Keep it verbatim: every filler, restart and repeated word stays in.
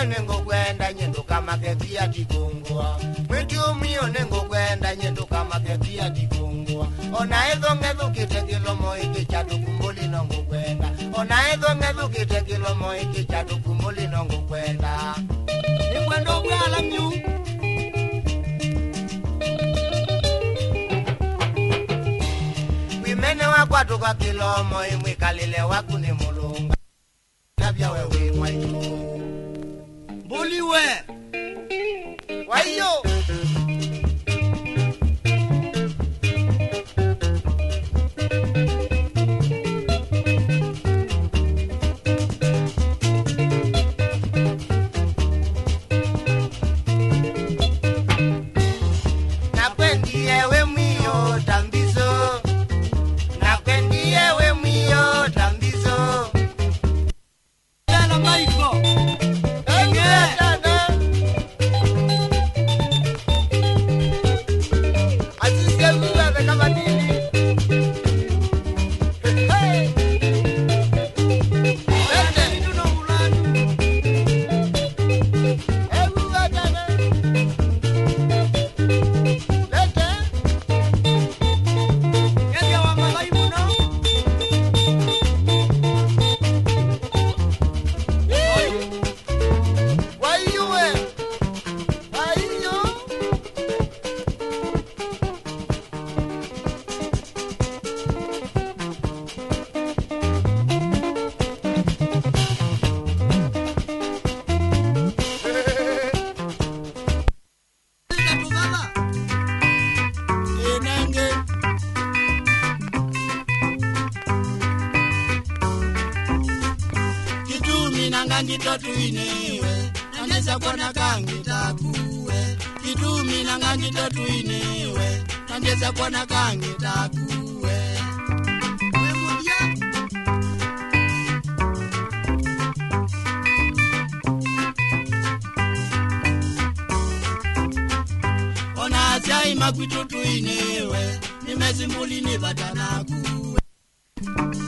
nengo kwenda nyendo kama kefia tikungwa. Mwitu mio nengo kwenda nyendo kama kefia tikungwa. Ona ezo ngezo kite kilomo iki chatu kumuli nongo kwenda. Ona ezo ngezo kite kilomo iki chatu kumuli nongo kwenda. Ni kwendo kwala myu. Wimene wakwatu kwa kilomo imwi kalile waku ni mulunga. Nabia wewe mwayo. Buliwe. Wayo. Ngangito tuinewe nandesa kona kangita kuwe kitumi na ngangito tuinewe nandesa kona kangita kuwe wemudia ona chai makwitu tuinewe nimezimbuli ni batana kuwe.